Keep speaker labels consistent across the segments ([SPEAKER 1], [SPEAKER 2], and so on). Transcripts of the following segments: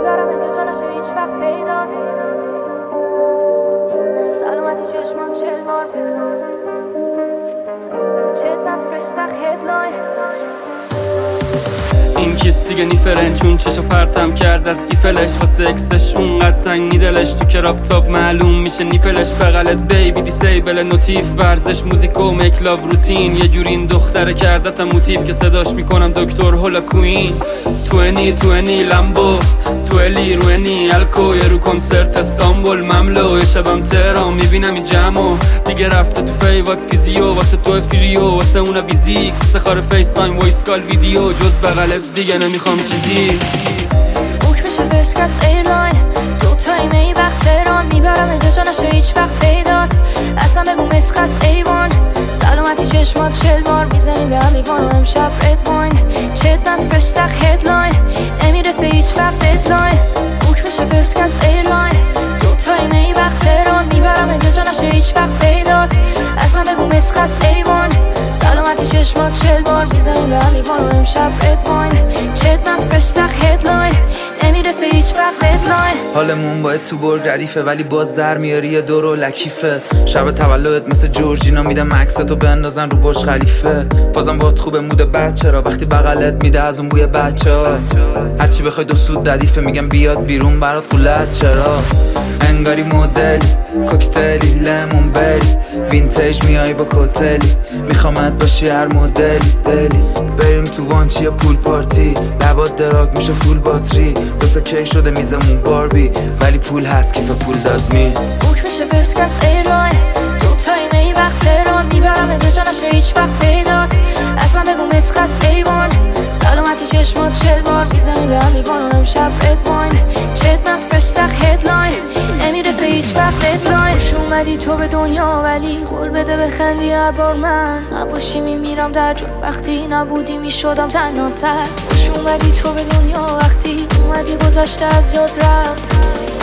[SPEAKER 1] میبرم اگه جا نشه هیچ وقت پیدات. سلامتی چشمان 40 بار چت بس فرش سخت هدلاین.
[SPEAKER 2] این کیس دیگه نیفرن چون چشو پرتم کرد از ایفلش واسه اکسش اونقدر تنگی دلش تو کراب تاب معلوم میشه نیپلش بغلت بیبی دیسیبل نوتیف ورزش موزیک و مکلاو روتین یه جوری این دختره کردتم موتیف که صداش میکنم دکتر هولا کوین. 20 لمبو تولی روینی الکو یه رو کنسرت استانبول مملو یه شبم تهران میبینم این جمعو دیگه رفته تو فیوات فیزیو واسه تو فریو واسه اونا بیزیک سخار فیس تایم وایس کال ویدیو جز بغلت دیگه نمیخوام چیزی.
[SPEAKER 1] بوک میشه فرست کس ایرلاین دو تایمه ای وقت تهران میبرم اگه جا نشه هیچ وقت پیدات. اصلا بگو مسخص ایوان سلامتی چشمات 40 بار میزنیم به هم ایوان و امشب رد واین چت بس فرش سخت هدلاین نمیرسه هیچ وقت ددلاین. بوک میشه فرست کس ایرلاین دو تایمه ای وقت تهران میبرم اگه جا نشه هیچ وقت پیدات. اصلا بگو مسخص ایوان سلامتی چشمات 40 بار میزنیم به هم ایوان و امشب رد واین چت بس فرش سخت هدلاین نمیرسه هیچ وقت ددلاین.
[SPEAKER 3] حالمون باید تو برگ ردیفه ولی باز در میاری یه دور و لکیفه. شب تولدت مثل جورجینا میدم عکستو بندازن رو برج خلیفه. بازم باهات خوبه مود بچه را وقتی بغلت میده از اون بوی بچه ها. هرچی بخوای دو سود ردیفه میگم بیاد بیرون برات خولت چرا. انگاری مدلی کوکتلی لمون بری وینتیج میای با کوتلی میخوامت باشی هر مدلی دلی. بریم تو وانچی یا پول پارتی لبات دراگ میشه فول باتری دوستا کی شده میزمون باربی ولی پول هست کیف پول داد می.
[SPEAKER 1] بوک میشه فرست کس ایرلاین دو تایمه ای وقت تهران میبرم اگه جا نشه هیچ وقت پیدات. اصلا بگو مسخص ایوان سلامتی چشمات 40 بار میزنیم به هم ایوان و امشب رد واین چت بس فرش سخت هدلاین نمیرسه هیچ وقت ددلاین. خوش اومدی تو به دنیا ولی قول بده بخندی هر بار من نباشی میمیرم در جو وقتی نبودی میشدم تنها تر. خوش اومدی تو به دنیا وقتی اومدی گذشته از یاد رفت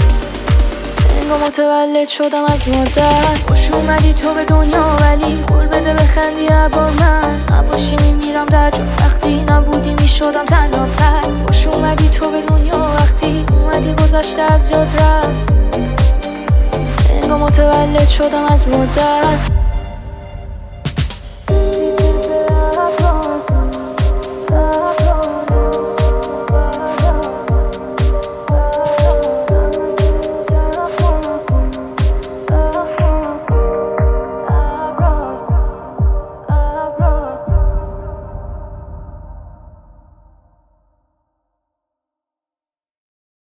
[SPEAKER 1] انگار متولد شدم از مادر. خوش اومدی تو به دنیا ولی قول بده بخندی هر بار من نباشی میمیرم در جو وقتی نبودی میشدم تنها تر. خوش اومدی تو به دنیا وقتی اومدی گذشته از یاد رفت انگار متولد شدم از مادر.